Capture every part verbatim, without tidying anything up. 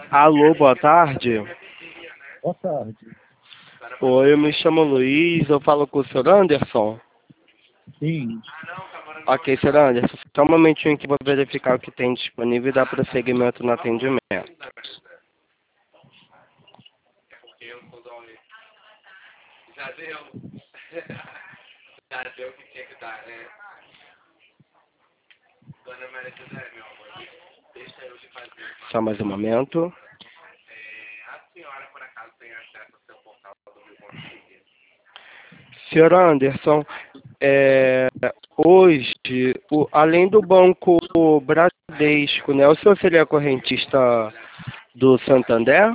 Alô, boa tarde. Boa tarde. Oi, eu me chamo Luiz, eu falo com o senhor Anderson. Sim. Ok, senhor Anderson, só um momentinho aqui para verificar o que tem disponível e dar prosseguimento no atendimento. Já deu. Já deu o que tinha que dar, né? Dona Maria José, meu amor, deixa eu lhe fazer. Só mais um momento. É, a senhora, por acaso, tem acesso ao seu portal do Rio Conselho? senhor Anderson, é, hoje, o, além do Banco Bradesco, né, o senhor seria correntista do Santander?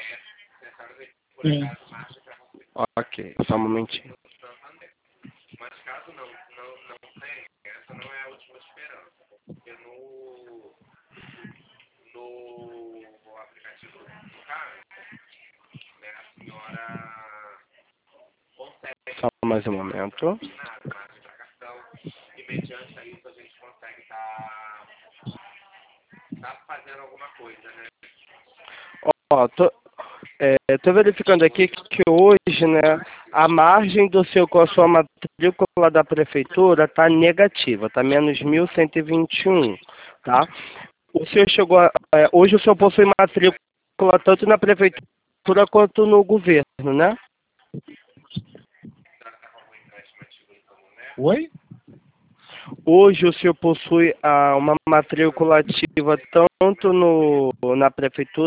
Sim. Ok, só um momentinho. Mas caso não, não, não tenha, essa não é a última esperança, porque no, no aplicativo do carro, né, a senhora consegue. Só mais um momento. Nada, margem para cartão, e mediante a isso a gente consegue estar tá, tá fazendo alguma coisa, né? Ó, tô, é, tô verificando aqui que, que hoje, né, a margem do seu com a sua matrícula da prefeitura está negativa, está menos mil cento e vinte e um, tá? O senhor chegou a, é, hoje o senhor possui matrícula tanto na prefeitura quanto no governo, né? Oi? Hoje o senhor possui ah, uma matrícula ativa tanto no, na prefeitura